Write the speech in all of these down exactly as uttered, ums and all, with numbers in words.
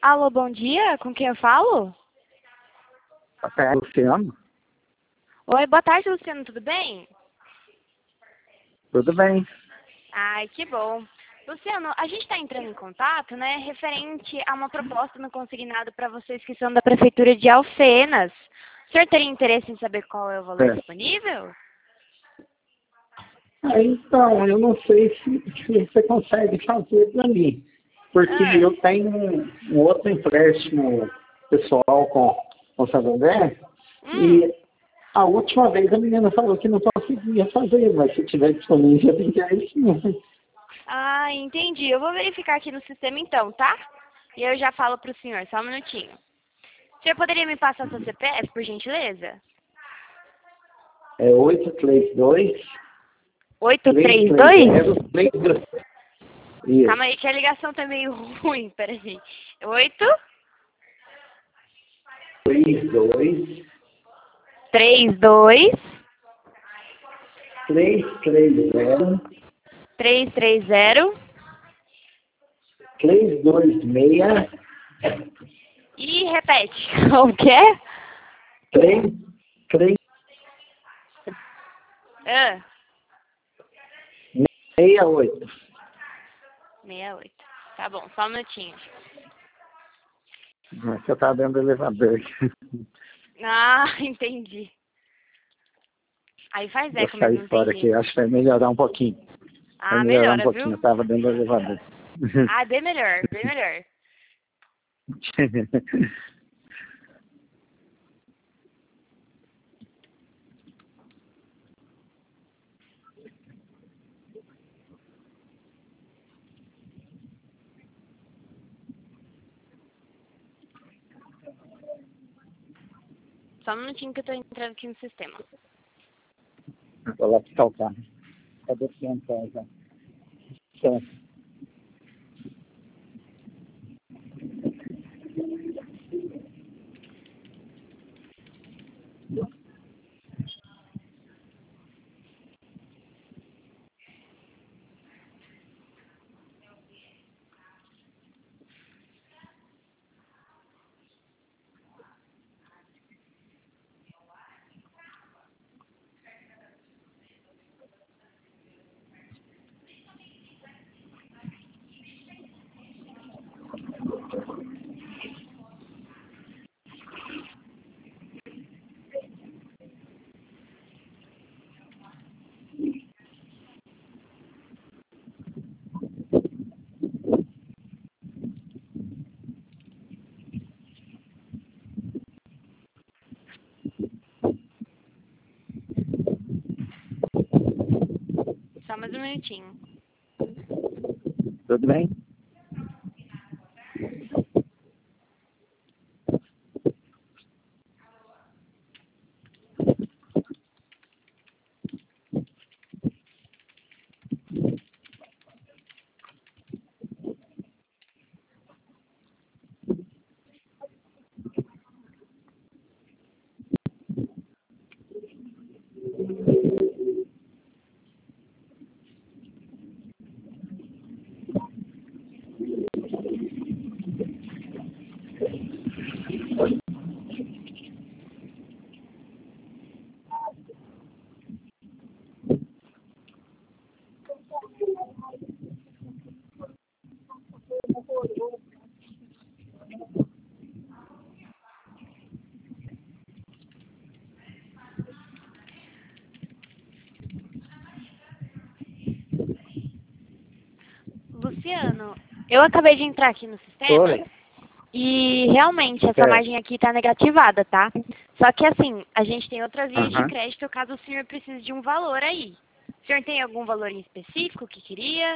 Alô, bom dia, com quem eu falo? Boa tarde, Luciano. Oi, boa tarde, Luciano, tudo bem? Tudo bem? Ai, que bom. Luciano, a gente está entrando em contato, né, referente a uma proposta no consignado para vocês que são da Prefeitura de Alfenas. O senhor teria interesse em saber qual é o valor É. disponível? Ah, então, eu não sei se, se você consegue fazer para mim, porque Ah, eu tenho um, um outro empréstimo pessoal com, com o Santander, hum, e a última vez a menina falou que não conseguia fazer, mas se tiver disponível, eu tenho sim. ah, entendi. Eu vou verificar aqui no sistema então, tá? E eu já falo para o senhor, só um minutinho. O senhor poderia me passar seu C P F, por gentileza? É oito três dois, Oito três três três zero, dois. três dois. Calma Isso, aí que a ligação tá meio ruim, peraí. Oito, três dois, três, dois, três três zero, três, três, zero. três dois seis, E repete. O quê? três três Ah, seis oito. meia oito. Tá bom, só um minutinho. Você está dentro do elevador. Ah, entendi. Aí faz Vou eco, mas sair não tem fora aqui, jeito. acho que vai melhorar um pouquinho. Vai Ah, melhorar um melhora, pouquinho, eu viu? estava dentro do elevador. Ah, bem melhor, bem melhor. Só um minutinho que eu tô entrando aqui no sistema. Vou lá buscar o carro. Cadê o centro já? Certo. Só mais um minutinho. Tudo bem? Luciano, eu acabei de entrar aqui no sistema. Oi. E realmente essa Certo. margem aqui está negativada, tá? Só que assim, a gente tem outras linhas de Aham. crédito caso o senhor precise de um valor aí. O senhor tem algum valor em específico que queria?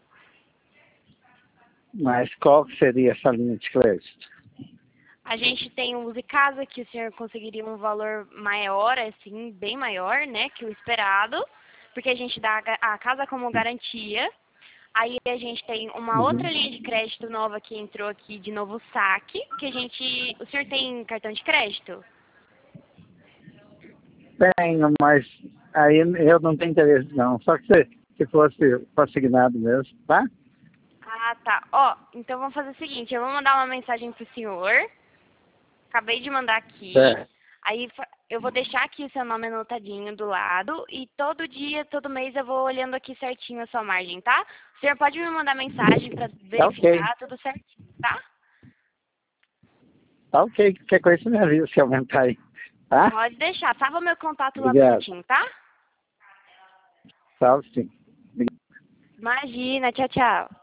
Mas qual que seria essa linha de crédito? A gente tem o Use Casa, que o senhor conseguiria um valor maior, assim, bem maior, né, que o esperado, porque a gente dá a ga- a casa como garantia. Aí a gente tem uma outra Uhum. linha de crédito nova que entrou aqui de novo, saque, que a gente... O senhor tem cartão de crédito? Tenho, mas aí eu não tenho interesse não. Só que se, se fosse consignado mesmo, tá? Ah, tá. Ó, Então vamos fazer o seguinte, eu vou mandar uma mensagem pro senhor. Acabei de mandar aqui. É. Aí eu vou deixar aqui o seu nome anotadinho do lado. E todo dia, todo mês eu vou olhando aqui certinho a sua margem, tá? O senhor pode me mandar mensagem para verificar ok. tudo certinho, tá? Tá ok. Qualquer coisa você me avisa se aumentar aí. Tá? Pode deixar. Salva meu contato lá Obrigado. bonitinho, tá? Salve sim. Imagina. Tchau, tchau.